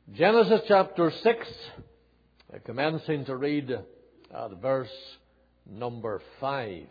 Genesis chapter 6, commencing to read at verse number 5.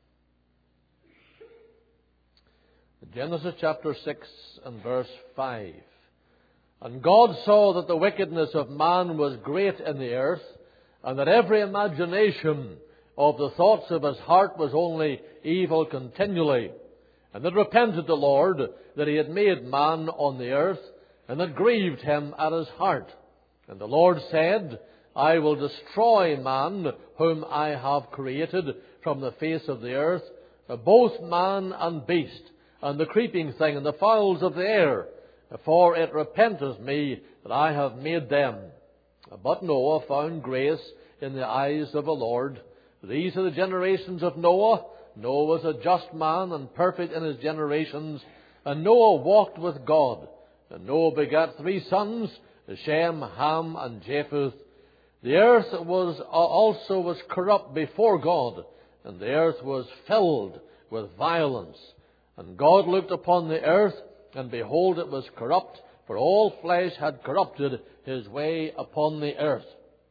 Genesis chapter 6 and verse 5. And God saw that the wickedness of man was great in the earth, and that every imagination of the thoughts of his heart was only evil continually. And it repented the Lord that he had made man on the earth, and it grieved him at his heart. And the Lord said, I will destroy man whom I have created from the face of the earth, both man and beast, and the creeping thing, and the fowls of the air, for it repenteth me that I have made them. But Noah found grace in the eyes of the Lord. These are the generations of Noah. Noah was a just man and perfect in his generations, and Noah walked with God. And Noah begat 3 sons, Shem, Ham, and Japheth. The earth was corrupt before God, and the earth was filled with violence. And God looked upon the earth, and behold, it was corrupt, for all flesh had corrupted his way upon the earth.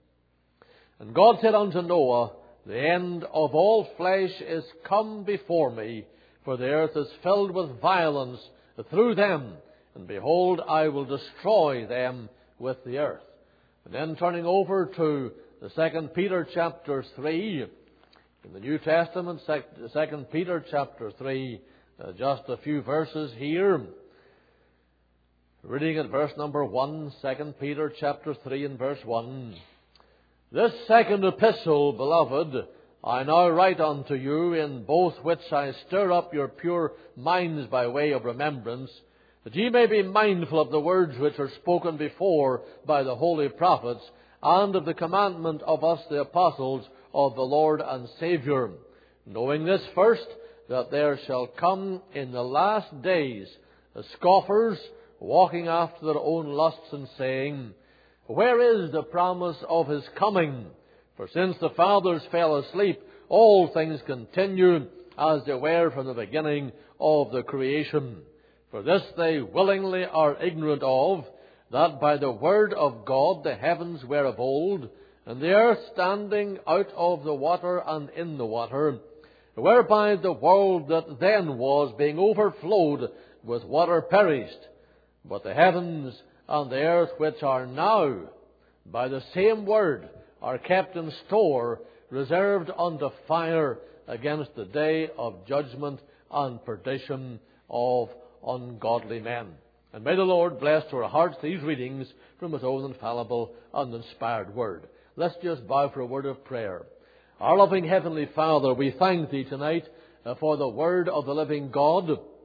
And God said unto Noah, the end of all flesh is come before me, for the earth is filled with violence through them, and behold, I will destroy them with the earth. And then turning over to the 2 Peter chapter 3, in the New Testament, 2 Peter chapter 3, just a few verses here. Reading at verse number 1, 2 Peter chapter 3 and verse 1. This second epistle, beloved, I now write unto you, in both which I stir up your pure minds by way of remembrance, that ye may be mindful of the words which are spoken before by the holy prophets, and of the commandment of us the apostles of the Lord and Saviour, knowing this first, that there shall come in the last days scoffers, walking after their own lusts, and saying, where is the promise of his coming? For since the fathers fell asleep, all things continue as they were from the beginning of the creation. For this they willingly are ignorant of, that by the word of God the heavens were of old, and the earth standing out of the water and in the water, whereby the world that then was, being overflowed with water, perished. But the heavens and the earth which are now, by the same word, are kept in store, reserved unto fire against the day of judgment and perdition of ungodly men. And may the Lord bless to our hearts these readings from His own infallible and inspired word. Let's just bow for a word of prayer. Our loving Heavenly Father, we thank Thee tonight for the word of the living God.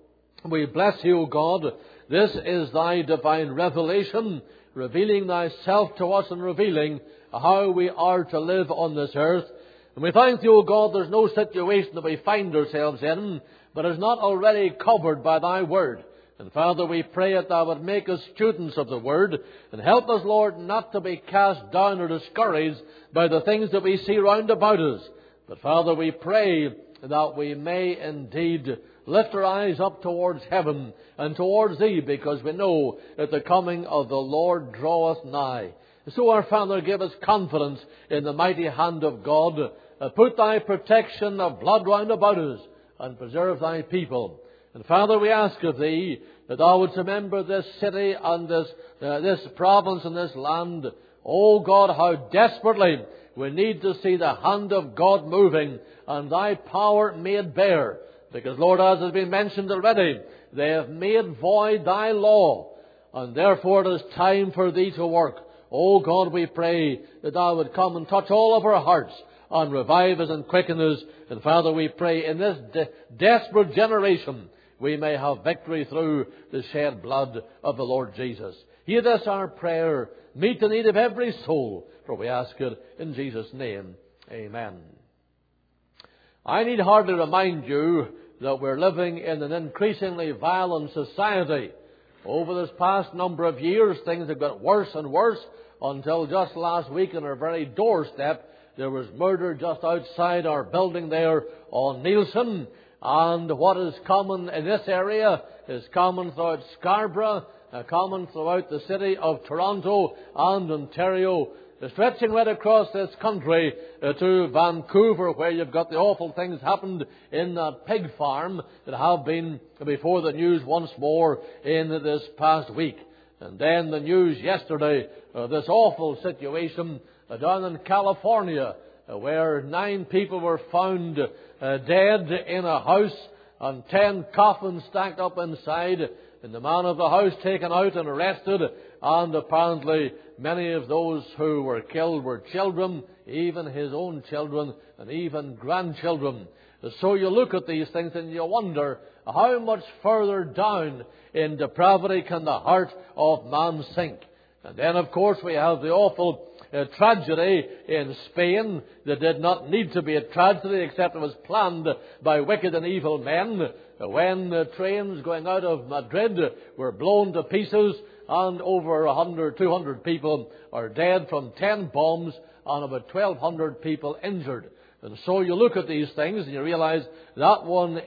We bless You, O God. This is Thy divine revelation, revealing Thyself to us and revealing how we are to live on this earth. And we thank Thee, O God, there's no situation that we find ourselves in but is not already covered by Thy word. And Father, we pray that Thou would make us students of the word, and help us, Lord, not to be cast down or discouraged by the things that we see round about us. But Father, we pray that we may indeed lift our eyes up towards heaven and towards Thee, because we know that the coming of the Lord draweth nigh. So, our Father, give us confidence in the mighty hand of God. Put Thy protection of blood round about us, and preserve Thy people. And Father, we ask of Thee that Thou wouldst remember this city and this province and this land. Oh God, how desperately we need to see the hand of God moving and Thy power made bare. Because, Lord, as has been mentioned already, they have made void Thy law, and therefore it is time for Thee to work. Oh God, we pray that Thou would come and touch all of our hearts and revive us and quicken us. And Father, we pray in this desperate generation we may have victory through the shed blood of the Lord Jesus. Hear this our prayer. Meet the need of every soul, for we ask it in Jesus' name. Amen. I need hardly remind you that we're living in an increasingly violent society. Over this past number of years, things have got worse and worse, until just last week on our very doorstep there was murder just outside our building there on Nielsen. And what is common in this area is common throughout Scarborough common throughout the city of Toronto and Ontario, stretching right across this country to Vancouver, where you've got the awful things happened in that pig farm that have been before the news once more in this past week. And then the news yesterday, this awful situation down in California, where 9 people were found dead in a house and 10 coffins stacked up inside, and the man of the house taken out and arrested, and apparently many of those who were killed were children, even his own children, and even grandchildren. So you look at these things and you wonder, how much further down in depravity can the heart of man sink? And then, of course, we have the awful tragedy in Spain that did not need to be a tragedy, except it was planned by wicked and evil men, when trains going out of Madrid were blown to pieces, and over 200 people are dead from 10 bombs and about 1,200 people injured. And so you look at these things and you realize that one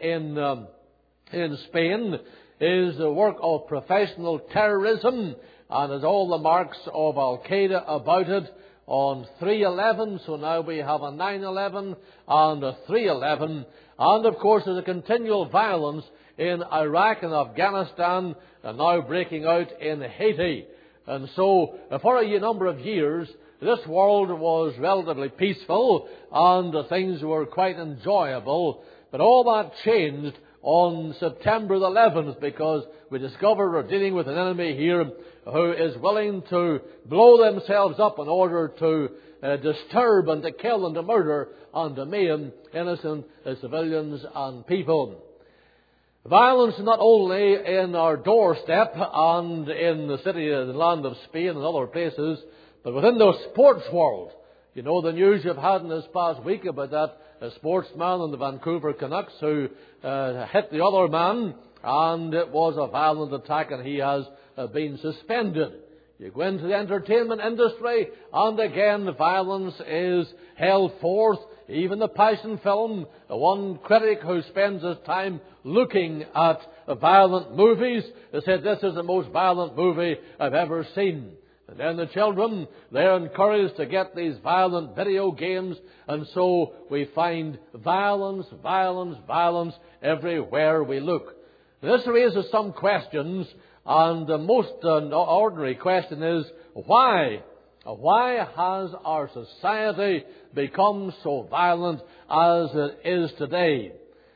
in Spain is the work of professional terrorism and has all the marks of Al-Qaeda about it on 3/11. So now we have a 9/11 and a 3/11. And of course there's a continual violence in Iraq and Afghanistan, and now breaking out in Haiti. And so for a number of years this world was relatively peaceful and things were quite enjoyable. But all that changed on September the 11th, because we discovered we're dealing with an enemy here who is willing to blow themselves up in order to disturb and to kill and to murder and to maim innocent civilians and people. Violence not only in our doorstep and in the city and the land of Spain and other places, but within the sports world. You know the news you've had in this past week about that sportsman in the Vancouver Canucks who hit the other man, and it was a violent attack, and he has been suspended. You go into the entertainment industry, and again violence is held forth. Even the Passion film, the one critic who spends his time looking at violent movies said, "This is the most violent movie I've ever seen." And then the children, they're encouraged to get these violent video games, and so we find violence, violence, violence everywhere we look. This raises some questions, and the most ordinary question is, why? Why has our society become so violent as it is today?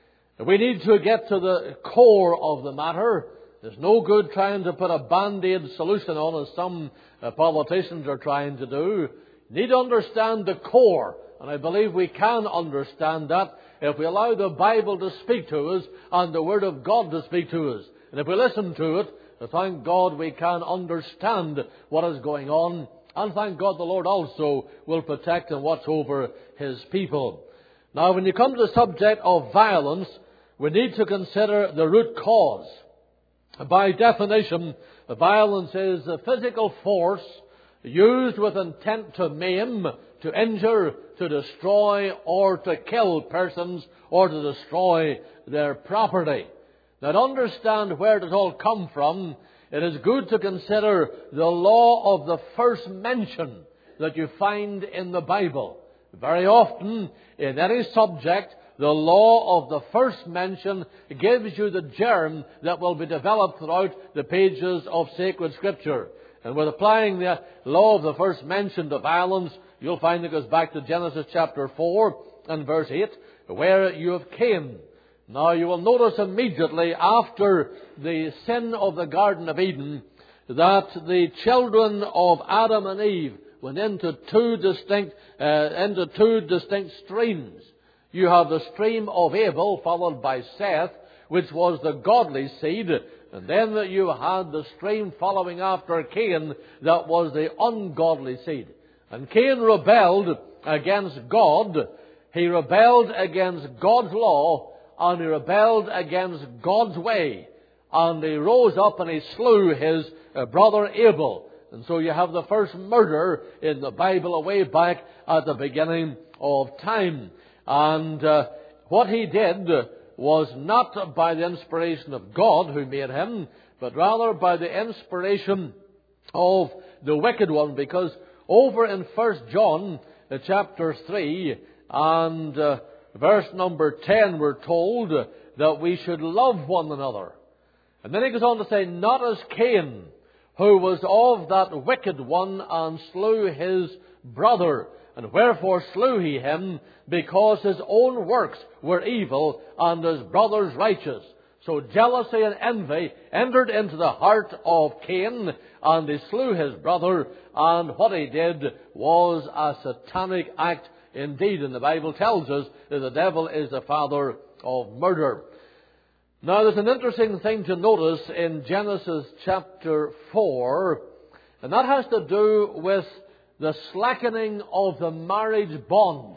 We need to get to the core of the matter. There's no good trying to put a band-aid solution on, as some politicians are trying to do. You need to understand the core, and I believe we can understand that if we allow the Bible to speak to us and the Word of God to speak to us. And if we listen to it, thank God we can understand what is going on, and thank God the Lord also will protect and watch over His people. Now, when you come to the subject of violence, we need to consider the root cause. By definition, violence is a physical force used with intent to maim, to injure, to destroy, or to kill persons, or to destroy their property. Now, to understand where it all come from, it is good to consider the law of the first mention that you find in the Bible. Very often, in any subject, the law of the first mention gives you the germ that will be developed throughout the pages of sacred Scripture. And with applying the law of the first mention to violence, you'll find it goes back to Genesis chapter 4 and verse 8, where you have Cain. Now you will notice immediately after the sin of the Garden of Eden that the children of Adam and Eve went into two distinct streams. You have the stream of Abel, followed by Seth, which was the godly seed. And then you had the stream following after Cain, that was the ungodly seed. And Cain rebelled against God. He rebelled against God's law, and he rebelled against God's way. And he rose up and he slew his brother Abel. And so you have the first murder in the Bible way back at the beginning of time. And what he did was not by the inspiration of God who made him, but rather by the inspiration of the wicked one. Because over in 1 John chapter 3 and verse number 10, we're told that we should love one another. And then he goes on to say, not as Cain, who was of that wicked one, and slew his brother. And wherefore slew he him? Because his own works were evil, and his brother's righteous. So jealousy and envy entered into the heart of Cain, and he slew his brother, and what he did was a satanic act indeed. And the Bible tells us that the devil is the father of murder. Now, there's an interesting thing to notice in Genesis chapter 4, and that has to do with the slackening of the marriage bond.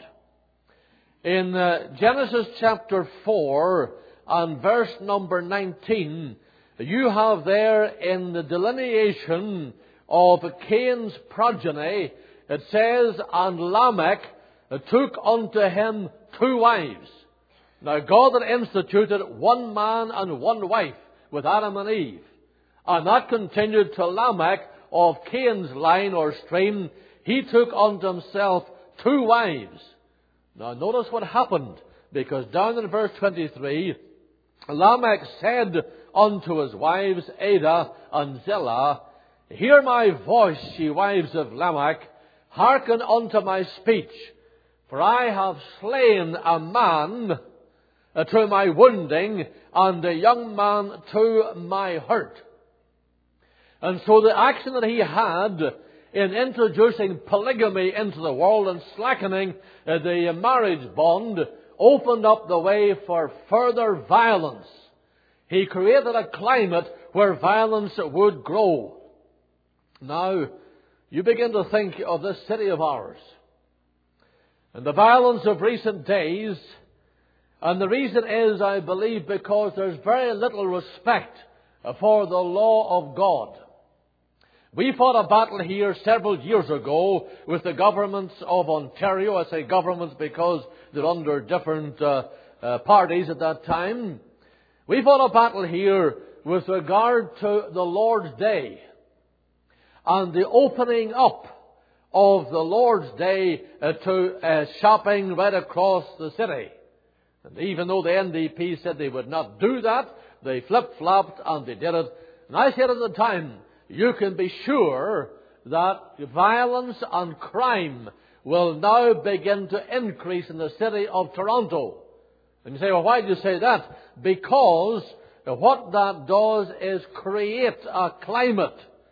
In Genesis chapter 4 and verse number 19, you have there in the delineation of Cain's progeny, it says, and Lamech took unto him 2 wives. Now, God had instituted one man and one wife with Adam and Eve. And that continued to Lamech of Cain's line or stream. He took unto himself 2 wives. Now, notice what happened. Because down in verse 23, Lamech said unto his wives, Adah and Zillah, hear my voice, ye wives of Lamech, hearken unto my speech. For I have slain a man to my wounding, and a young man to my hurt. And so the action that he had in introducing polygamy into the world and slackening the marriage bond opened up the way for further violence. He created a climate where violence would grow. Now, you begin to think of this city of ours and the violence of recent days. And the reason is, I believe, because there's very little respect for the law of God. We fought a battle here several years ago with the governments of Ontario. I say governments because they're under different parties at that time. We fought a battle here with regard to the Lord's Day and the opening up of the Lord's Day to shopping right across the city. And even though the NDP said they would not do that, they flip-flopped and they did it. And I said at the time, you can be sure that violence and crime will now begin to increase in the city of Toronto. And you say, well, why do you say that? Because what that does is create a climate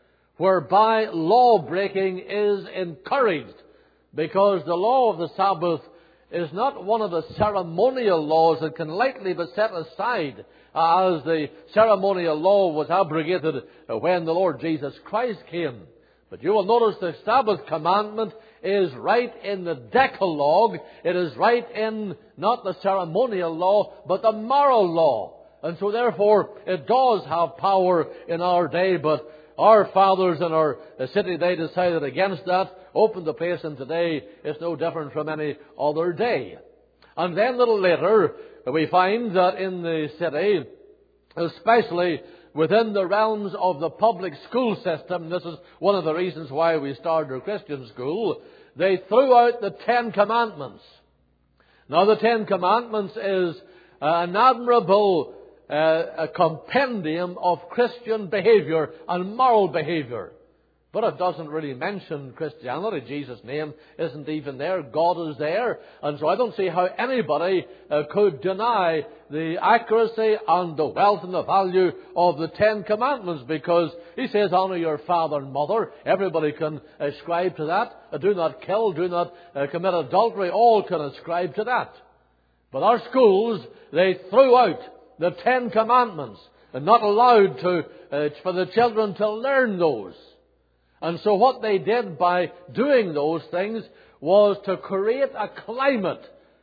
whereby law-breaking is encouraged. Because the law of the Sabbath is not one of the ceremonial laws that can lightly be set aside, as the ceremonial law was abrogated when the Lord Jesus Christ came. But you will notice the Sabbath commandment is right in the Decalogue. It is right in not the ceremonial law, but the moral law. And so therefore it does have power in our day, but our fathers in our city, they decided against that, opened the place, and today it's no different from any other day. And then a little later, we find that in the city, especially within the realms of the public school system, this is one of the reasons why we started a Christian school, they threw out the 10 Commandments. Now, the 10 Commandments is an admirable a compendium of Christian behavior and moral behavior. But it doesn't really mention Christianity. Jesus' name isn't even there. God is there. And so I don't see how anybody could deny the accuracy and the wealth and the value of the 10 Commandments, because he says, honor your father and mother. Everybody can ascribe to that. Do not kill. Do not commit adultery. All can ascribe to that. But our schools, they threw out the 10 Commandments and not allowed for the children to learn those. And so what they did by doing those things was to create a climate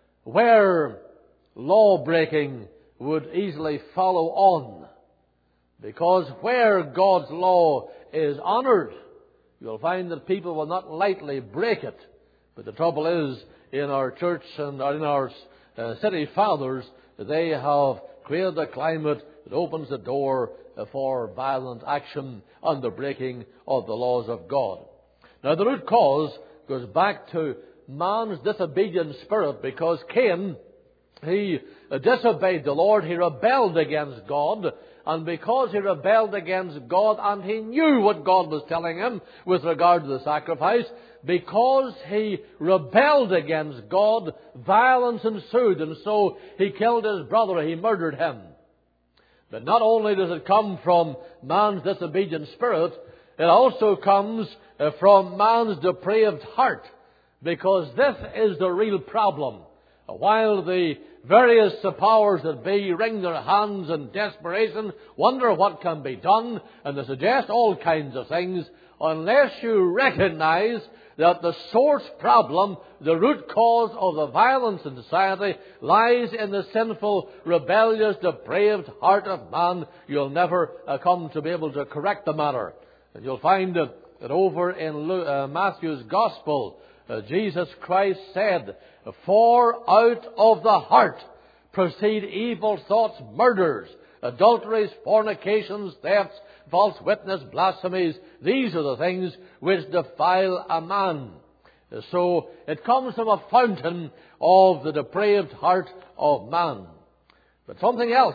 where law-breaking would easily follow on. Because where God's law is honored, you'll find that people will not lightly break it. But the trouble is, in our church and in our city fathers, they have created a climate that opens the door for violent action and the breaking of the laws of God. Now the root cause goes back to man's disobedient spirit, because Cain, he disobeyed the Lord, he rebelled against God, and because he rebelled against God and he knew what God was telling him with regard to the sacrifice, because he rebelled against God, violence ensued, and so he killed his brother, he murdered him. But not only does it come from man's disobedient spirit, it also comes from man's depraved heart, because this is the real problem. While the various powers that be wring their hands in desperation, wonder what can be done, and they suggest all kinds of things, unless you recognize that the source problem, the root cause of the violence in society, lies in the sinful, rebellious, depraved heart of man, you'll never come to be able to correct the matter. And you'll find that over in Matthew's Gospel, Jesus Christ said, "For out of the heart proceed evil thoughts, murders, adulteries, fornications, thefts, false witness, blasphemies. These are the things which defile a man." So it comes from a fountain of the depraved heart of man. But something else.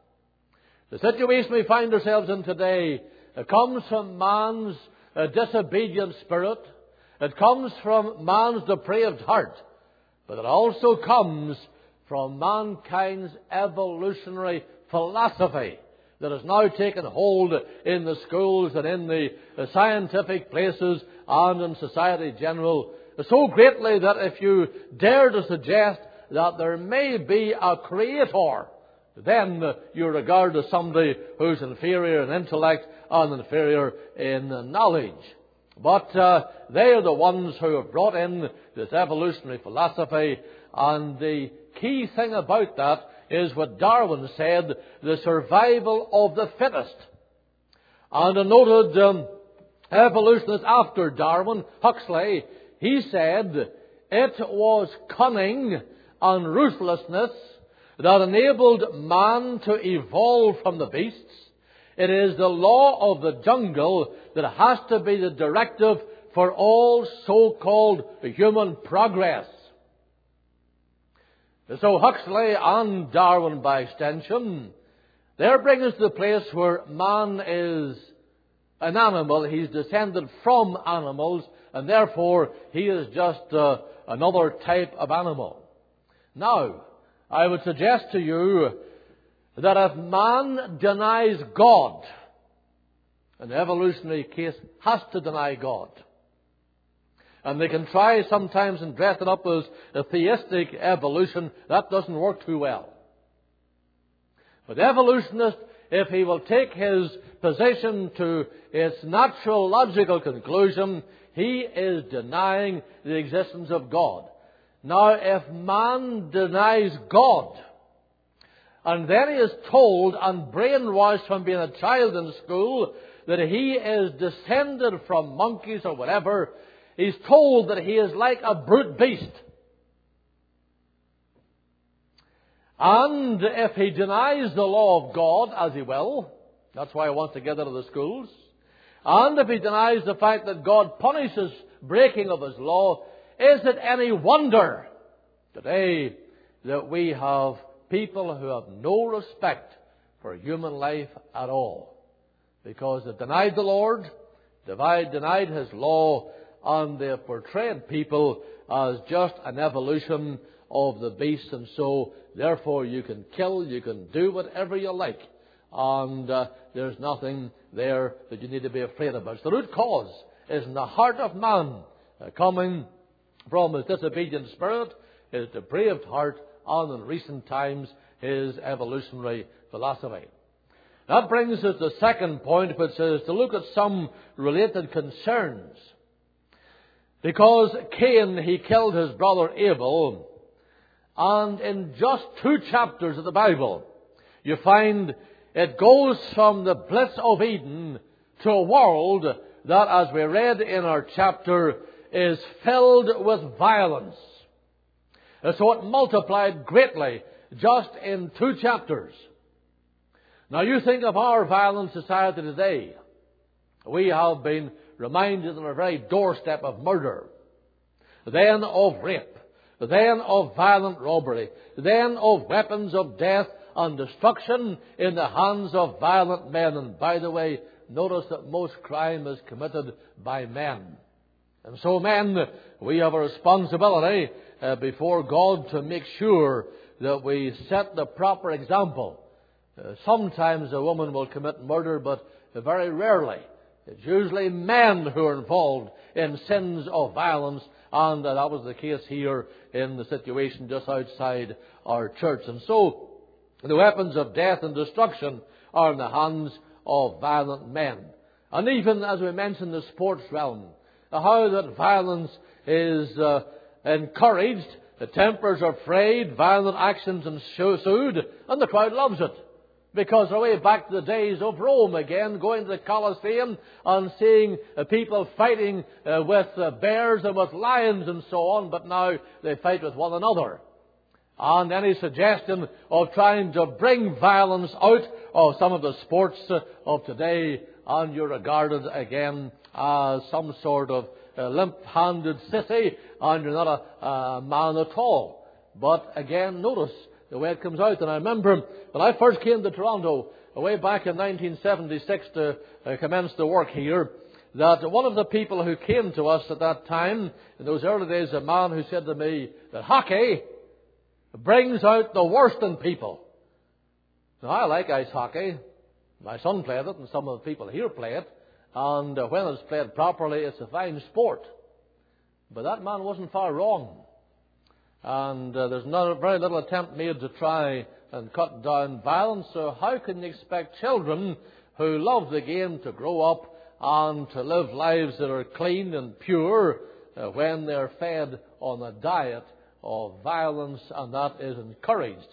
The situation we find ourselves in today, it comes from man's disobedient spirit. It comes from man's depraved heart. But it also comes from mankind's evolutionary philosophy that has now taken hold in the schools and in the scientific places and in society general, so greatly that if you dare to suggest that there may be a creator, then you're regarded as somebody who's inferior in intellect and inferior in knowledge. But they are the ones who have brought in this evolutionary philosophy, and the key thing about that is what Darwin said, the survival of the fittest. And a noted evolutionist after Darwin, Huxley, he said it was cunning and ruthlessness that enabled man to evolve from the beasts. It is the law of the jungle that has to be the directive for all so-called human progress. So Huxley and Darwin, by extension, they're bringing us to the place where man is an animal. He's descended from animals, and therefore he is just another type of animal. Now, I would suggest to you that if man denies God, an evolutionary case has to deny God. And they can try sometimes and dress it up as a theistic evolution. That doesn't work too well. But the evolutionist, if he will take his position to its natural logical conclusion, he is denying the existence of God. Now, if man denies God, and then he is told and brainwashed from being a child in school that he is descended from monkeys or whatever, he's told that he is like a brute beast. And if he denies the law of God, as he will, that's why he wants to get out of the schools, and if he denies the fact that God punishes breaking of his law, is it any wonder today that we have people who have no respect for human life at all? Because they've denied the Lord, denied His law, and they have portrayed people as just an evolution of the beast, and so therefore you can kill, you can do whatever you like, and there's nothing there that you need to be afraid about. So the root cause is in the heart of man, coming from his disobedient spirit, his depraved heart, and in recent times his evolutionary philosophy. That brings us to the second point, which is to look at some related concerns. Because Cain, he killed his brother Abel, and in just 2 chapters of the Bible, you find it goes from the bliss of Eden to a world that, as we read in our chapter, is filled with violence. And so it multiplied greatly just in 2 chapters. Now you think of our violent society today. We have been reminded on our very doorstep of murder, then of rape, then of violent robbery, then of weapons of death and destruction in the hands of violent men. And by the way, notice that most crime is committed by men. And so men, we have a responsibility before God to make sure that we set the proper example. Sometimes a woman will commit murder, but very rarely. It's usually men who are involved in sins of violence, and that was the case here in the situation just outside our church. And so, the weapons of death and destruction are in the hands of violent men. And even, as we mentioned, the sports realm, how that violence is encouraged, the tempers are frayed, violent actions ensued, and the crowd loves it. Because they're way back to the days of Rome again, going to the Colosseum and seeing people fighting with bears and with lions and so on, but now they fight with one another. And any suggestion of trying to bring violence out of some of the sports of today, and you're regarded again as some sort of limp-handed sissy, and you're not a man at all. But again, notice the way it comes out. And I remember when I first came to Toronto, way back in 1976 to commence the work here, that one of the people who came to us at that time, in those early days, a man who said to me that hockey brings out the worst in people. Now, I like ice hockey. My son played it, and some of the people here play it. And when it's played properly, it's a fine sport. But that man wasn't far wrong. And there's very little attempt made to try and cut down violence. So how can you expect children who love the game to grow up and to live lives that are clean and pure when they're fed on a diet of violence, and that is encouraged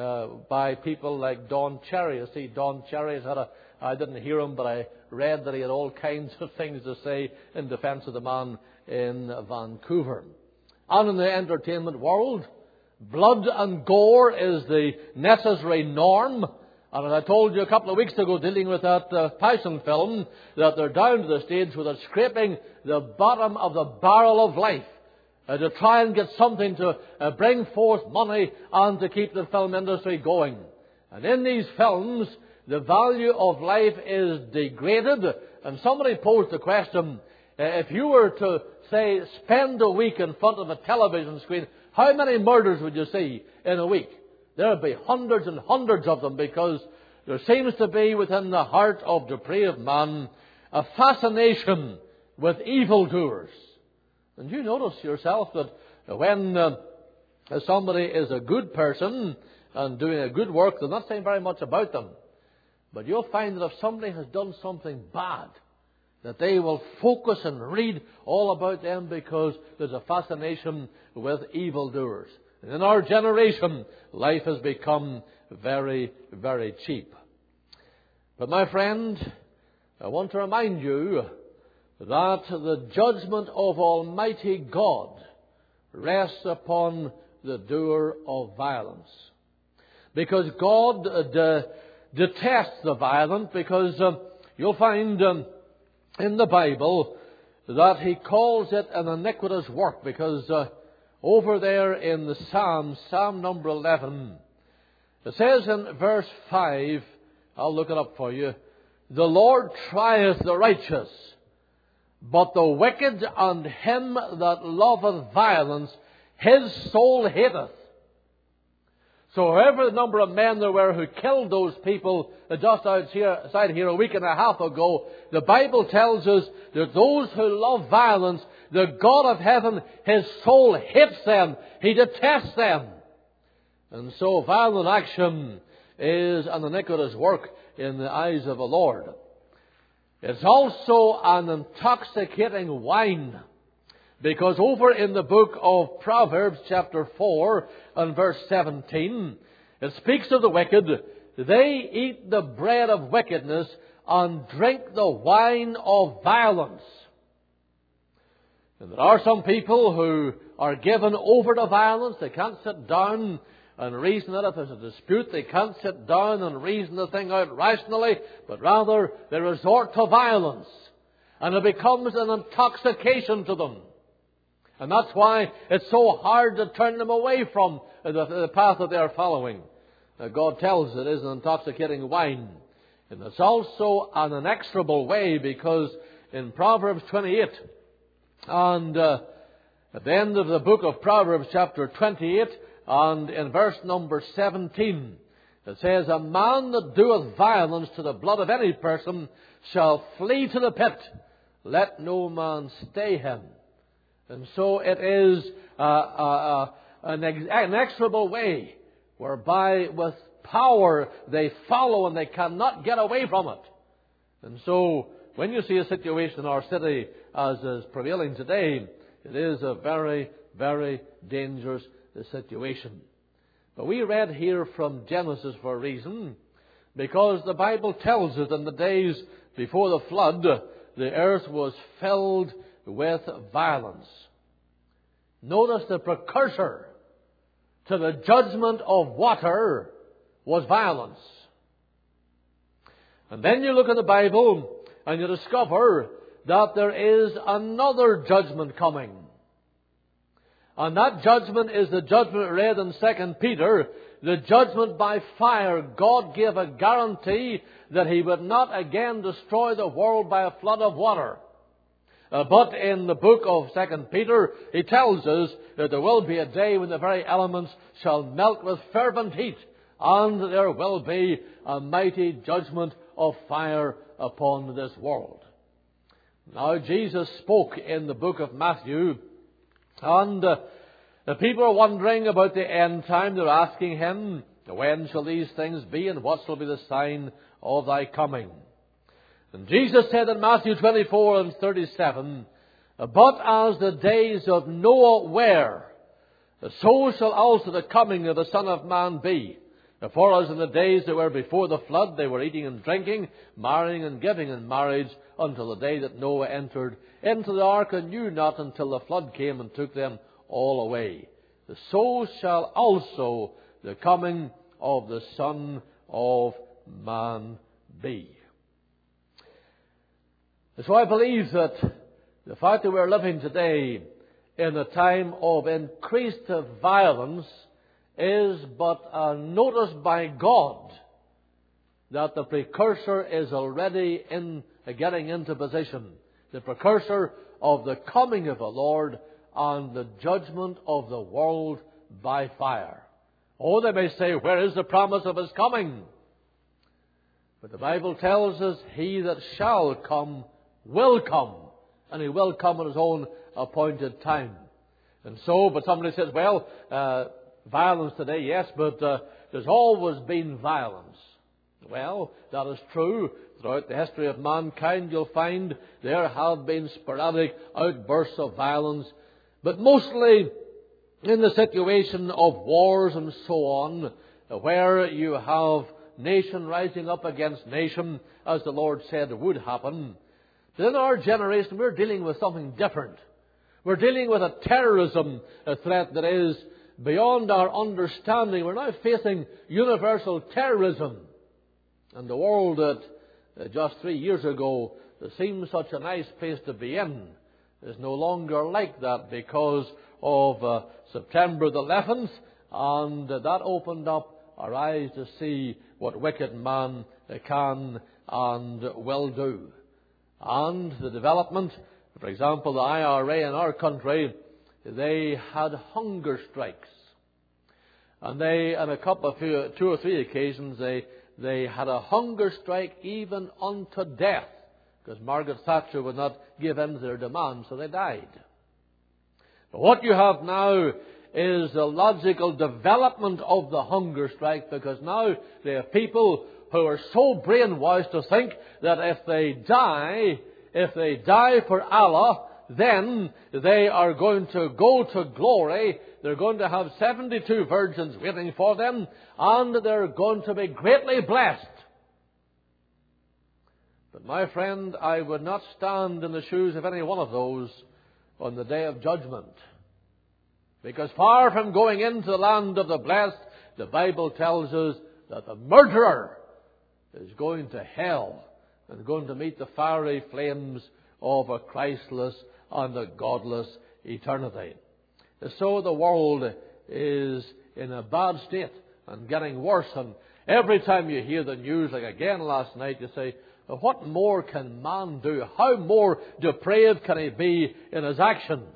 by people like Don Cherry? You see, Don Cherry I didn't hear him, but I read that he had all kinds of things to say in defense of the man in Vancouver. And in the entertainment world, blood and gore is the necessary norm. And as I told you a couple of weeks ago, dealing with that Passion film, that they're down to the stage where they're scraping the bottom of the barrel of life to try and get something to bring forth money and to keep the film industry going. And in these films, the value of life is degraded. And somebody posed the question, if you were to, say, spend a week in front of a television screen, how many murders would you see in a week? There would be hundreds and hundreds of them, because there seems to be within the heart of depraved man a fascination with evildoers. And you notice yourself that when somebody is a good person and doing a good work, they're not saying very much about them. But you'll find that if somebody has done something bad, that they will focus and read all about them, because there's a fascination with evildoers. And in our generation, life has become very, very cheap. But my friend, I want to remind you that the judgment of Almighty God rests upon the doer of violence. Because God detests the violent, because you'll find in the Bible that He calls it an iniquitous work, because over there in the Psalm number 11, it says in verse 5, I'll look it up for you, the Lord trieth the righteous, but the wicked and him that loveth violence, his soul hateth. So however the number of men there were who killed those people just outside here a week and a half ago, the Bible tells us that those who love violence, the God of heaven, His soul hates them. He detests them. And so violent action is an iniquitous work in the eyes of the Lord. It's also an intoxicating wine. Because over in the book of Proverbs chapter 4 and verse 17, it speaks of the wicked. They eat the bread of wickedness and drink the wine of violence. And there are some people who are given over to violence. They can't sit down and reason it. If there's a dispute, they can't sit down and reason the thing out rationally, but rather they resort to violence. And it becomes an intoxication to them. And that's why it's so hard to turn them away from the path that they are following. God tells us it is an intoxicating wine. And it's also an inexorable way, because in Proverbs 28, and at the end of the book of Proverbs, chapter 28, and in verse number 17, it says, "A man that doeth violence to the blood of any person shall flee to the pit. Let no man stay him." And so it is an inexorable way whereby with power they follow and they cannot get away from it. And so when you see a situation in our city as is prevailing today, it is a very, very dangerous situation. But we read here from Genesis for a reason, because the Bible tells us in the days before the flood, the earth was filled with violence. Notice the precursor to the judgment of water was violence. And then you look at the Bible and you discover that there is another judgment coming. And that judgment is the judgment read in 2 Peter, the judgment by fire. God gave a guarantee that He would not again destroy the world by a flood of water. But in the book of 2 Peter, he tells us that there will be a day when the very elements shall melt with fervent heat, and there will be a mighty judgment of fire upon this world. Now, Jesus spoke in the book of Matthew, and the people are wondering about the end time. They're asking Him, "When shall these things be, and what shall be the sign of Thy coming?" And Jesus said in Matthew 24 and 37, "But as the days of Noah were, so shall also the coming of the Son of Man be. For as in the days that were before the flood, they were eating and drinking, marrying and giving in marriage, until the day that Noah entered into the ark, and knew not until the flood came and took them all away. So shall also the coming of the Son of Man be." So I believe that the fact that we're living today in a time of increased violence is but a notice by God that the precursor is already getting into position. The precursor of the coming of the Lord and the judgment of the world by fire. Oh, they may say, "Where is the promise of His coming?" But the Bible tells us, "He that shall come will come, and He will come at His own appointed time." And so, but somebody says, "Well, violence today, yes, but there's always been violence." Well, that is true. Throughout the history of mankind, you'll find there have been sporadic outbursts of violence, but mostly in the situation of wars and so on, where you have nation rising up against nation, as the Lord said would happen. But in our generation, we're dealing with something different. We're dealing with a terrorism threat that is beyond our understanding. We're now facing universal terrorism. And the world that just 3 years ago seemed such a nice place to be in is no longer like that because of September the 11th. And that opened up our eyes to see what wicked man can and will do. And the development, for example, the IRA in our country, they had hunger strikes. And they, on two or three occasions, they had a hunger strike even unto death, because Margaret Thatcher would not give in to their demands, so they died. But what you have now is the logical development of the hunger strike, because now they have people who are so brainwashed to think that if they die for Allah, then they are going to go to glory. They're going to have 72 virgins waiting for them, and they're going to be greatly blessed. But my friend, I would not stand in the shoes of any one of those on the day of judgment. Because far from going into the land of the blessed, the Bible tells us that the murderer is going to hell and going to meet the fiery flames of a Christless and a godless eternity. So the world is in a bad state and getting worse. And every time you hear the news, like again last night, you say, what more can man do? How more depraved can he be in his actions?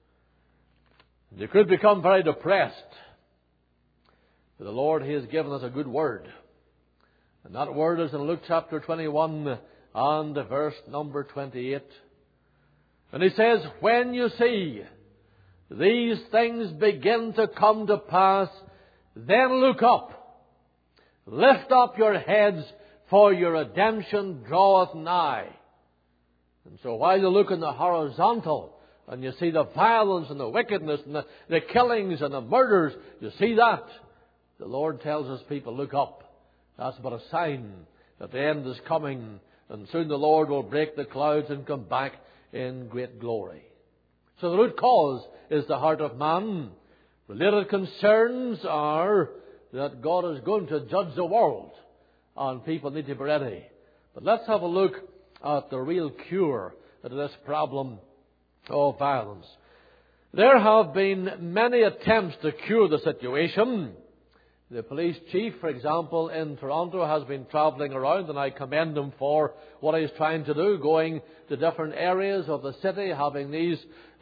You could become very depressed. But the Lord, He has given us a good word. And that word is in Luke chapter 21 and verse number 28. And He says, when you see these things begin to come to pass, then look up. Lift up your heads, for your redemption draweth nigh. And so while you look in the horizontal, and you see the violence and the wickedness and the killings and the murders, you see that. The Lord tells His people, look up. That's but a sign that the end is coming, and soon the Lord will break the clouds and come back in great glory. So the root cause is the heart of man. Related concerns are that God is going to judge the world, and people need to be ready. But let's have a look at the real cure to this problem of violence. There have been many attempts to cure the situation. The police chief, for example, in Toronto has been travelling around, and I commend him for what he's trying to do, going to different areas of the city, having these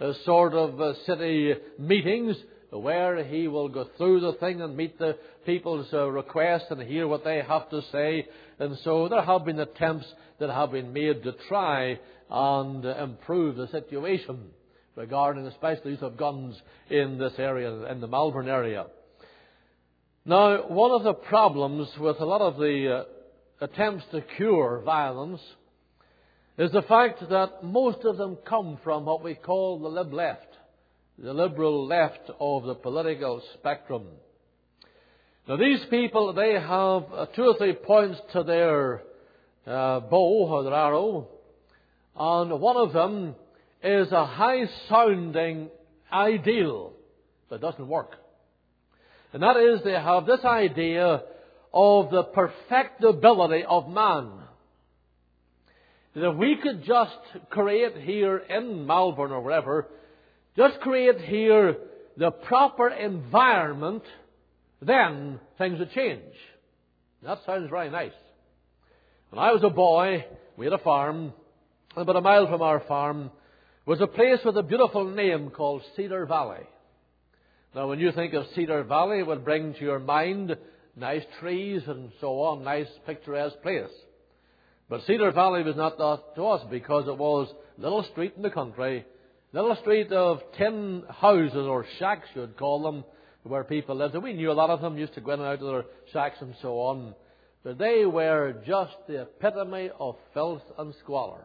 city meetings where he will go through the thing and meet the people's requests and hear what they have to say. And so there have been attempts that have been made to try and improve the situation regarding especially use of guns in this area, in the Malvern area. Now, one of the problems with a lot of the attempts to cure violence is the fact that most of them come from what we call the lib left, the liberal left of the political spectrum. Now, these people, they have 2 or 3 points to their bow or their arrow, and one of them is a high-sounding ideal that doesn't work. And that is, they have this idea of the perfectibility of man. That if we could just create here in Malvern or wherever, just create here the proper environment, then things would change. That sounds very nice. When I was a boy, we had a farm, and about a mile from our farm was a place with a beautiful name called Cedar Valley. Now, when you think of Cedar Valley, it would bring to your mind nice trees and so on, nice picturesque place. But Cedar Valley was not that to us because it was a little street in the country, little street of tin houses or shacks, you'd call them, where people lived. And we knew a lot of them, used to go in and out of their shacks and so on. But they were just the epitome of filth and squalor.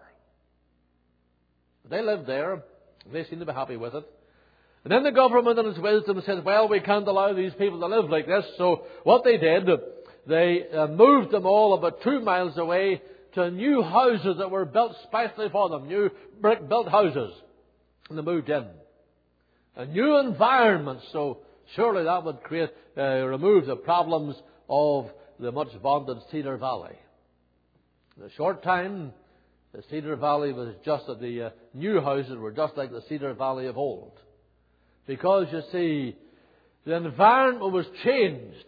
They lived there. They seemed to be happy with it. And then the government in its wisdom said, well, we can't allow these people to live like this. So what they did, they moved them all about 2 miles away to new houses that were built specially for them, new brick-built houses. And they moved in. A new environment, so surely that would remove the problems of the much vaunted Cedar Valley. In a short time, the Cedar Valley was just that the new houses were just like the Cedar Valley of old. Because, you see, the environment was changed,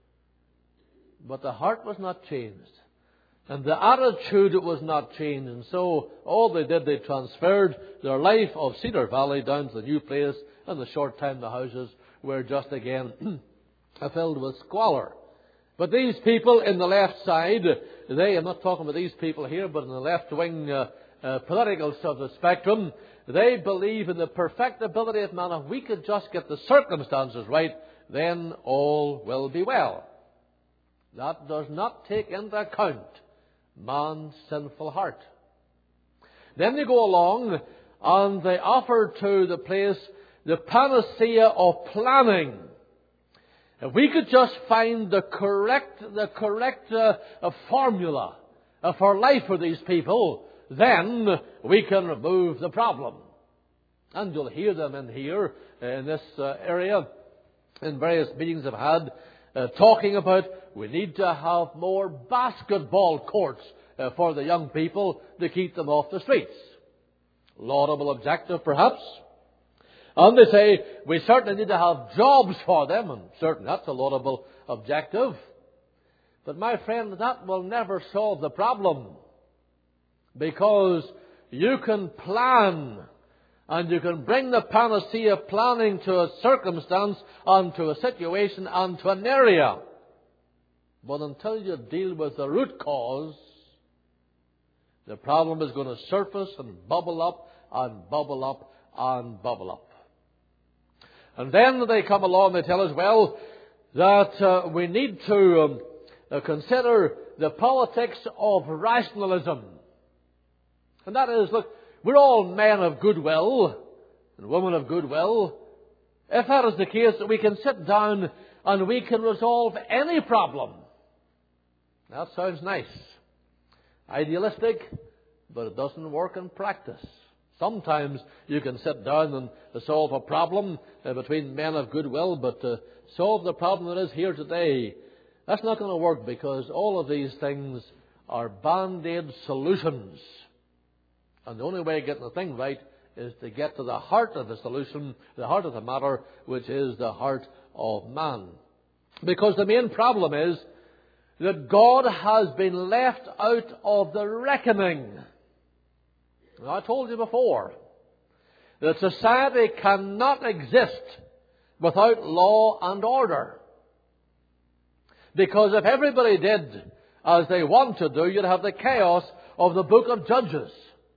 but the heart was not changed. And the attitude was not changed. And so, all they did, they transferred their life of Cedar Valley down to the new place. And in a short time, the houses were just again filled with squalor. But these people in the left side, I'm not talking about these people here, but in the left-wing political side of the spectrum, they believe in the perfectibility of man. If we could just get the circumstances right, then all will be well. That does not take into account man's sinful heart. Then they go along and they offer to the place the panacea of planning. If we could just find the correct formula for life for these people, then we can remove the problem. And you'll hear them in here, in this area, in various meetings I've had. talking about we need to have more basketball courts for the young people to keep them off the streets. Laudable objective, perhaps. And they say we certainly need to have jobs for them, and certainly that's a laudable objective. But my friend, that will never solve the problem, because you can plan and you can bring the panacea of planning to a circumstance and to a situation and to an area. But until you deal with the root cause, the problem is going to surface and bubble up and bubble up and bubble up. And then they come along and they tell us, well, that we need to consider the politics of rationalism. And that is, look, we're all men of goodwill and women of goodwill. If that is the case, we can sit down and we can resolve any problem. That sounds nice. Idealistic, but it doesn't work in practice. Sometimes you can sit down and solve a problem between men of goodwill, but to solve the problem that is here today, that's not going to work, because all of these things are band-aid solutions. And the only way of getting the thing right is to get to the heart of the solution, the heart of the matter, which is the heart of man. Because the main problem is that God has been left out of the reckoning. Now, I told you before that society cannot exist without law and order. Because if everybody did as they want to do, you'd have the chaos of the book of Judges.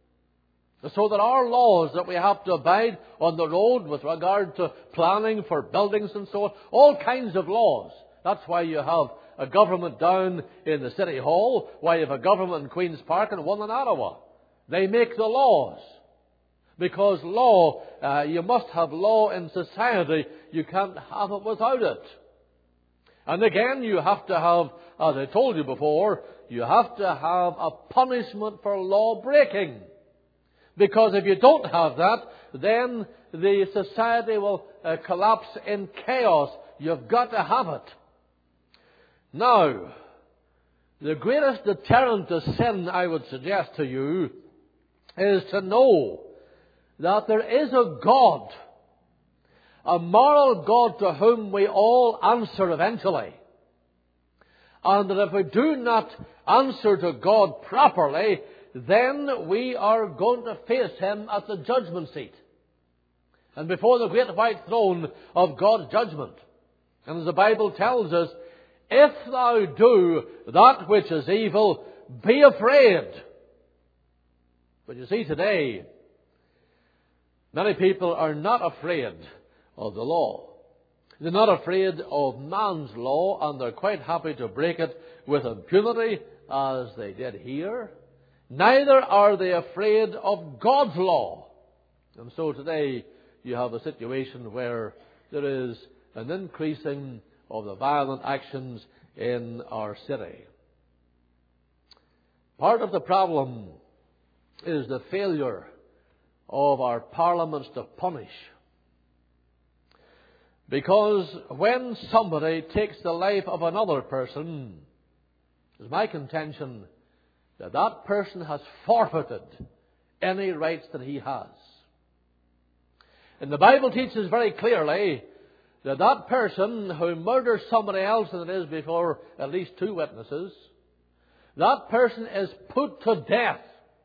So that our laws that we have to abide on the road with regard to planning for buildings and so on, all kinds of laws. That's why you have a government down in the City Hall, why you have a government in Queen's Park and one in Ottawa. They make the laws. Because law, you must have law in society. You can't have it without it. And again, you have to have, as I told you before, you have to have a punishment for law breaking. Because if you don't have that, then the society will collapse in chaos. You've got to have it. Now, the greatest deterrent to sin, I would suggest to you, is to know that there is a God, a moral God to whom we all answer eventually. And that if we do not answer to God properly, then we are going to face Him at the judgment seat and before the great white throne of God's judgment. And as the Bible tells us, if thou do that which is evil, be afraid. But you see, today, many people are not afraid of the law. They're not afraid of man's law, and they're quite happy to break it with impunity, as they did here. Neither are they afraid of God's law. And so today you have a situation where there is an increasing of the violent actions in our city. Part of the problem is the failure of our parliaments to punish. Because when somebody takes the life of another person, it's my contention that that person has forfeited any rights that he has. And the Bible teaches very clearly that that person who murders somebody else, and it is before at least two witnesses, that person is put to death.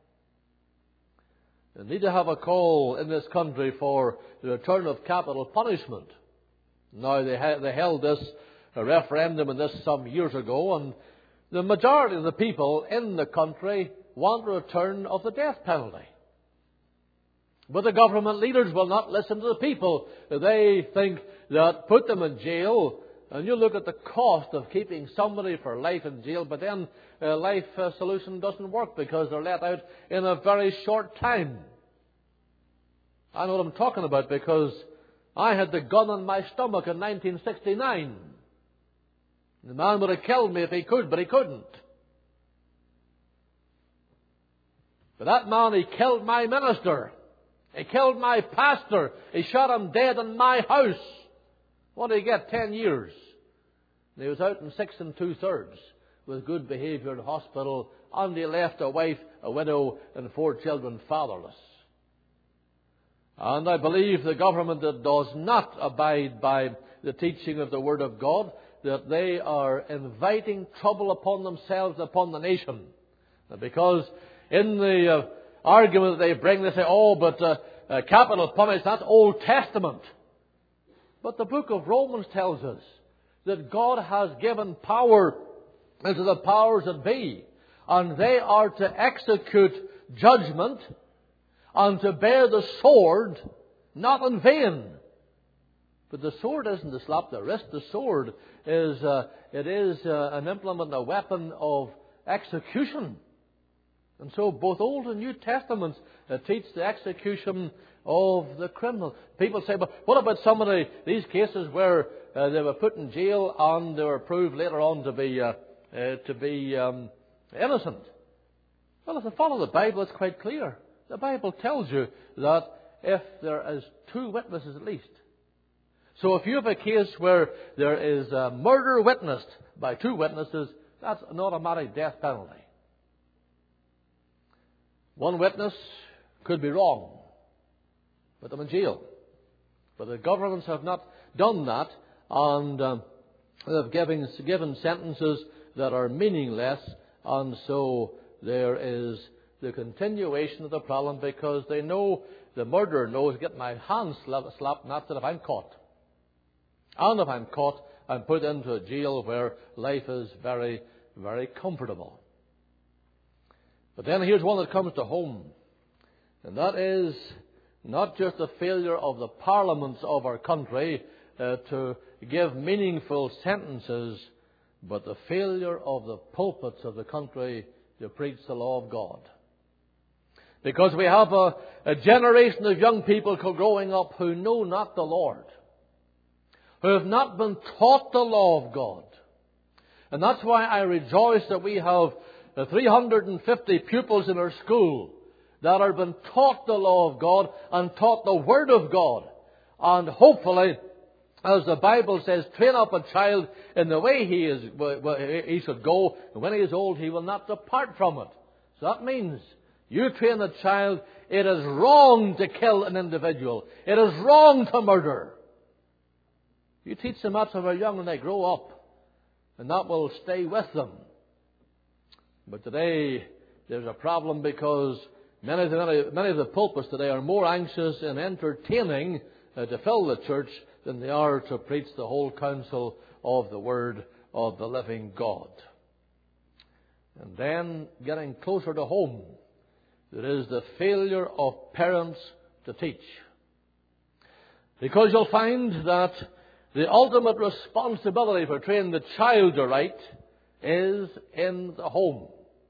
They need to have a call in this country for the return of capital punishment. Now, they held this a referendum on this some years ago, and the majority of the people in the country want a return of the death penalty. But the government leaders will not listen to the people. They think that put them in jail, and you look at the cost of keeping somebody for life in jail, but then a life solution doesn't work because they're let out in a very short time. I know what I'm talking about because I had the gun in my stomach in 1969. The man would have killed me if he could, but he couldn't. But that man, he killed my minister. He killed my pastor. He shot him dead in my house. What did he get? 10 years. And he was out in 6 2/3 with good behaviour in hospital, and he left a wife, a widow, and 4 children fatherless. And I believe the government that does not abide by the teaching of the Word of God, that they are inviting trouble upon themselves, upon the nation. Because in the argument that they bring, they say, but capital punishment, that's Old Testament. But the book of Romans tells us that God has given power unto the powers that be, and they are to execute judgment and to bear the sword, not in vain. But the sword isn't to slap the wrist. The sword is an implement, a weapon of execution. And so both Old and New Testaments teach the execution of the criminal. People say, but what about some of these cases where they were put in jail and they were proved later on to be innocent? Well, if you follow the Bible, it's quite clear. The Bible tells you that if there is 2 witnesses at least. So if you have a case where there is a murder witnessed by 2 witnesses, that's an automatic death penalty. 1 witness could be wrong, put them in jail. But the governments have not done that, and they've given sentences that are meaningless, and so there is the continuation of the problem, because they know, the murderer knows, get my hands slapped, and that's it if I'm caught. And if I'm caught, I'm put into a jail where life is very, very comfortable. But then here's one that comes to home, and that is not just the failure of the parliaments of our country to give meaningful sentences, but the failure of the pulpits of the country to preach the law of God. Because we have a generation of young people growing up who know not the Lord, who have not been taught the law of God. And that's why I rejoice that we have 350 pupils in our school that are being taught the law of God and taught the Word of God. And hopefully, as the Bible says, train up a child in the way he should go, and when he is old, he will not depart from it. So that means you train a child, it is wrong to kill an individual. It is wrong to murder. You teach them that when they're young and they grow up, and that will stay with them. But today, there's a problem because many of the pulpits today are more anxious in entertaining to fill the church than they are to preach the whole counsel of the Word of the living God. And then, getting closer to home, there is the failure of parents to teach. Because you'll find that the ultimate responsibility for training the child aright is in the home.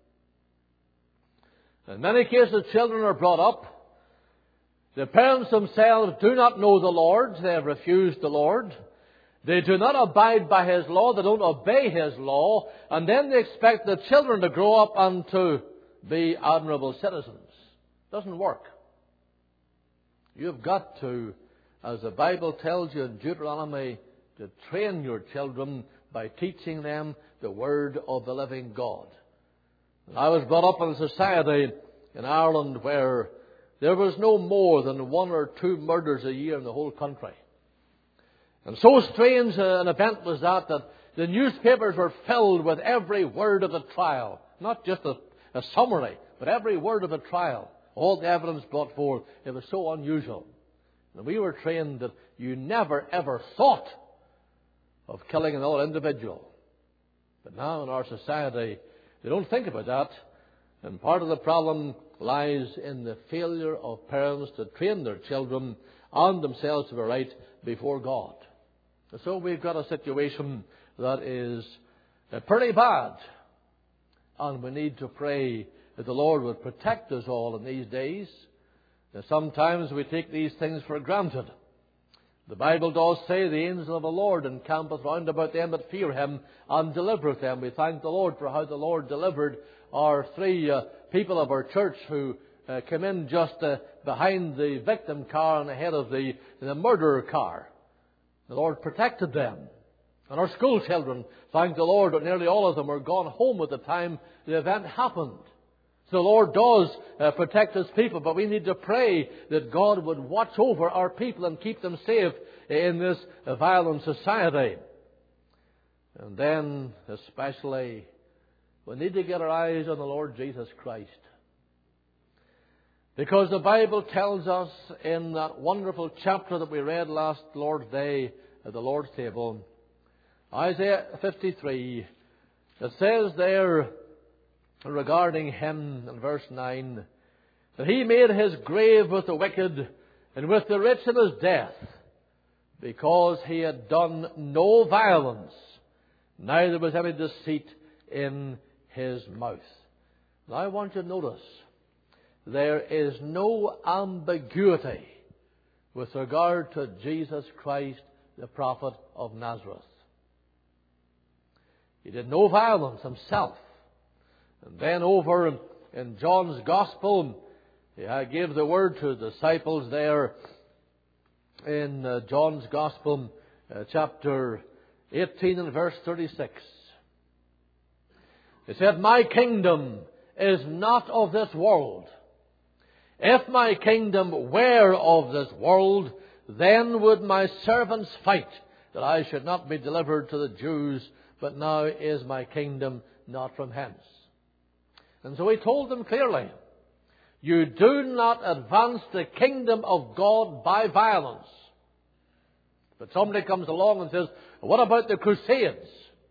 In many cases, children are brought up. The parents themselves do not know the Lord. They have refused the Lord. They do not abide by His law. They don't obey His law. And then they expect the children to grow up and to be admirable citizens. Doesn't work. You've got to, as the Bible tells you in Deuteronomy, to train your children by teaching them the Word of the living God. I was brought up in a society in Ireland where there was no more than 1 or 2 murders a year in the whole country. And so strange an event was that the newspapers were filled with every word of the trial. Not just a summary, but every word of the trial. All the evidence brought forth. It was so unusual. And we were trained that you never ever thought of killing another individual. But now in our society, they don't think about that. And part of the problem lies in the failure of parents to train their children and themselves to be right before God. And so we've got a situation that is pretty bad. And we need to pray that the Lord would protect us all in these days. Sometimes we take these things for granted. The Bible does say the angel of the Lord encampeth round about them that fear Him and delivereth them. We thank the Lord for how the Lord delivered our 3 people of our church who came in just behind the victim car and ahead of the murderer car. The Lord protected them. And our school children, thank the Lord, that nearly all of them were gone home at the time the event happened. So the Lord does protect His people, but we need to pray that God would watch over our people and keep them safe in this violent society. And then, especially, we need to get our eyes on the Lord Jesus Christ. Because the Bible tells us in that wonderful chapter that we read last Lord's Day at the Lord's table, Isaiah 53, it says there regarding Him in verse 9, that He made His grave with the wicked and with the rich in His death, because He had done no violence, neither was any deceit in His mouth. Now I want you to notice, there is no ambiguity with regard to Jesus Christ, the prophet of Nazareth. He did no violence Himself. And then over in John's Gospel, He gave the word to the disciples there in John's Gospel, chapter 18 and verse 36. He said, "My kingdom is not of this world. If my kingdom were of this world, then would my servants fight, that I should not be delivered to the Jews, but now is my kingdom not from hence." And so He told them clearly, you do not advance the kingdom of God by violence. But somebody comes along and says, what about the Crusades?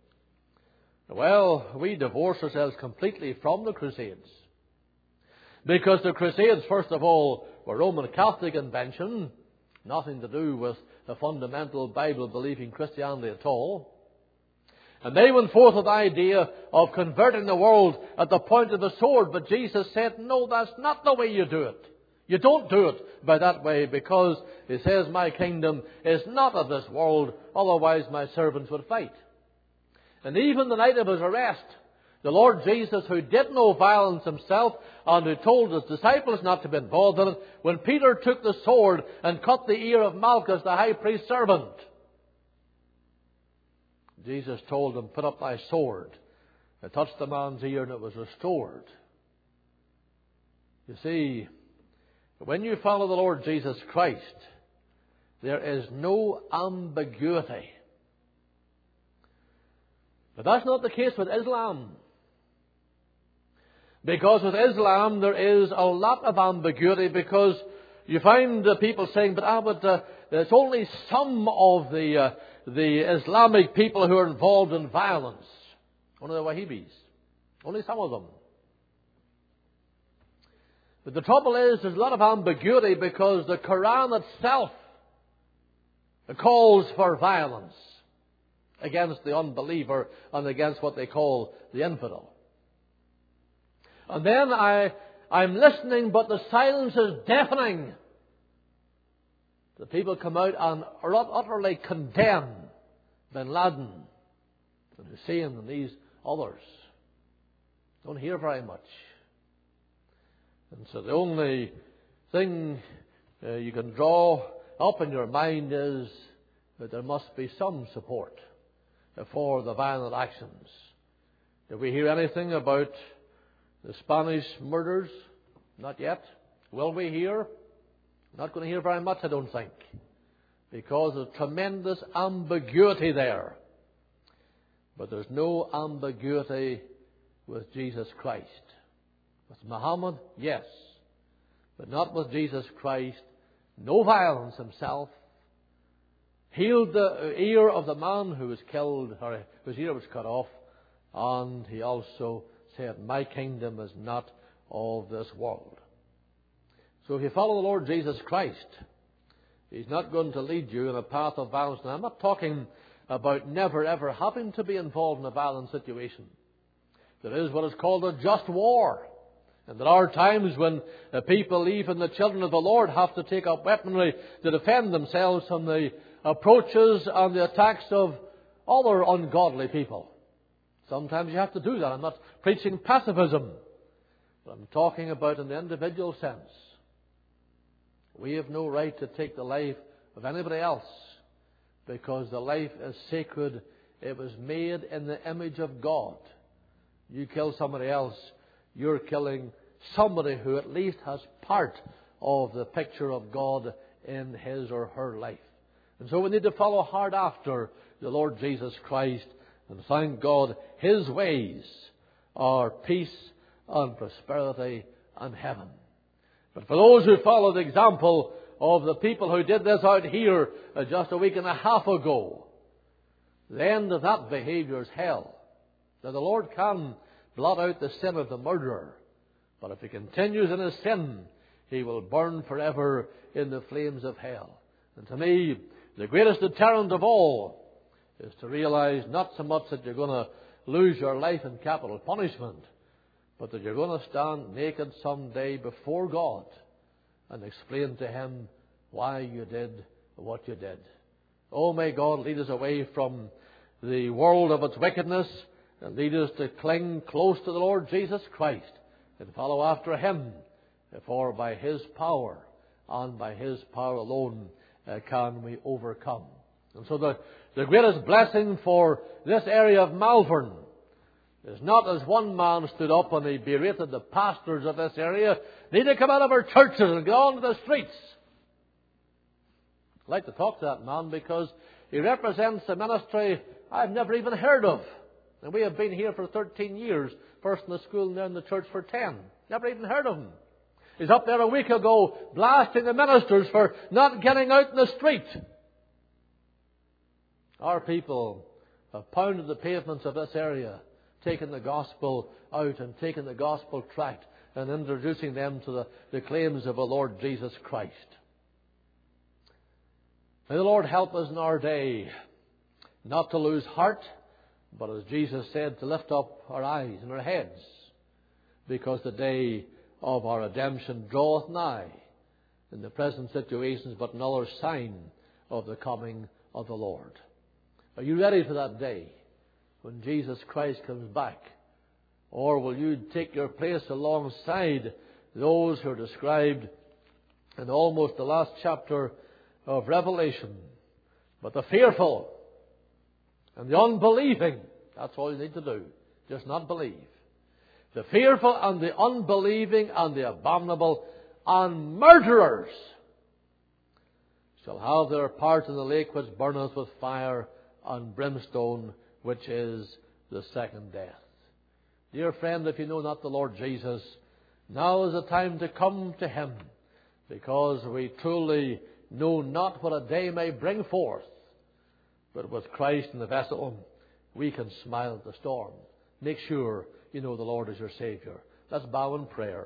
Well, we divorce ourselves completely from the Crusades. Because the Crusades, first of all, were Roman Catholic invention, nothing to do with the fundamental Bible-believing Christianity at all. And they went forth with the idea of converting the world at the point of the sword. But Jesus said, no, that's not the way you do it. You don't do it by that way, because He says, my kingdom is not of this world, otherwise my servants would fight. And even the night of His arrest, the Lord Jesus, who did no violence Himself and who told His disciples not to be involved in it, when Peter took the sword and cut the ear of Malchus, the high priest's servant, Jesus told him, put up thy sword. It touched the man's ear and it was restored. You see, when you follow the Lord Jesus Christ, there is no ambiguity. But that's not the case with Islam. Because with Islam there is a lot of ambiguity, because you find people saying, but it's only some of the Islamic people who are involved in violence. Only the Wahhabis. Only some of them. But the trouble is, there's a lot of ambiguity, because the Quran itself calls for violence against the unbeliever and against what they call the infidel. And then I'm listening, but the silence is deafening. The people come out and utterly condemn bin Laden and Hussein and these others. Don't hear very much. And so the only thing you can draw up in your mind is that there must be some support for the violent actions. Did we hear anything about the Spanish murders? Not yet. Will we hear? Not going to hear very much, I don't think, because there's tremendous ambiguity there. But there's no ambiguity with Jesus Christ. With Muhammad, yes, but not with Jesus Christ. No violence Himself. Healed the ear of the man who was killed, or whose ear was cut off, and He also said, my kingdom is not of this world. So if you follow the Lord Jesus Christ, He's not going to lead you in a path of violence. Now, I'm not talking about never ever having to be involved in a violent situation. There is what is called a just war. And there are times when people, even the children of the Lord, have to take up weaponry to defend themselves from the approaches and the attacks of other ungodly people. Sometimes you have to do that. I'm not preaching pacifism, but I'm talking about in the individual sense. We have no right to take the life of anybody else, because the life is sacred It was made in the image of God. You kill somebody else, you're killing somebody who at least has part of the picture of God in his or her life. And so we need to follow hard after the Lord Jesus Christ and thank God His ways are peace and prosperity and heaven. But for those who follow the example of the people who did this out here just a week and a half ago, the end of that behavior is hell. Now the Lord can blot out the sin of the murderer, but if he continues in his sin, he will burn forever in the flames of hell. And to me, the greatest deterrent of all is to realize not so much that you're going to lose your life in capital punishment, but that you're going to stand naked someday before God and explain to Him why you did what you did. Oh, may God lead us away from the world of its wickedness and lead us to cling close to the Lord Jesus Christ and follow after Him, for by His power and by His power alone can we overcome. And so the greatest blessing for this area of Malvern is not as one man stood up and he berated the pastors of this area. They need to come out of our churches and get on to the streets. I'd like to talk to that man because he represents a ministry I've never even heard of. And we have been here for 13 years. First in the school and then in the church for 10. Never even heard of him. He's up there a week ago blasting the ministers for not getting out in the street. Our people have pounded the pavements of this area, taken the gospel out and taken the gospel tract and introducing them to the claims of the Lord Jesus Christ. May the Lord help us in our day not to lose heart, but as Jesus said, to lift up our eyes and our heads, because the day of our redemption draweth nigh. In the present situation is but another sign of the coming of the Lord. Are you ready for that day when Jesus Christ comes back? Or will you take your place alongside those who are described in almost the last chapter of Revelation? But the fearful and the unbelieving, that's all you need to do. Just not believe. The fearful and the unbelieving and the abominable and murderers shall have their part in the lake which burneth with fire and brimstone, which is the second death. Dear friend, if you know not the Lord Jesus, now is the time to come to Him, because we truly know not what a day may bring forth. But with Christ in the vessel, we can smile at the storm. Make sure you know the Lord is your Savior. Let's bow in prayer.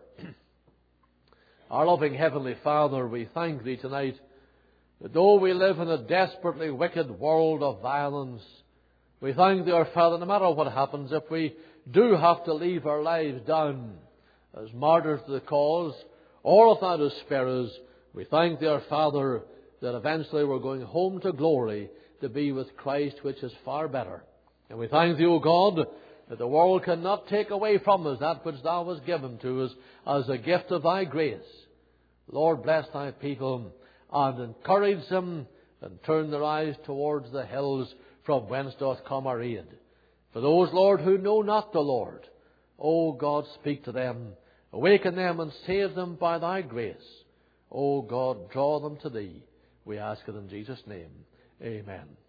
Our loving Heavenly Father, we thank Thee tonight that though we live in a desperately wicked world of violence, we thank Thee, our Father, no matter what happens, if we do have to leave our lives down as martyrs to the cause, or if Thou dost spare us, we thank Thee, our Father, that eventually we're going home to glory to be with Christ, which is far better. And we thank Thee, O God, that the world cannot take away from us that which Thou hast given to us as a gift of Thy grace. Lord, bless Thy people and encourage them and turn their eyes towards the hills from whence doth come our aid. For those, Lord, who know not the Lord, O God, speak to them, awaken them and save them by Thy grace. O God, draw them to Thee. We ask it in Jesus' name. Amen.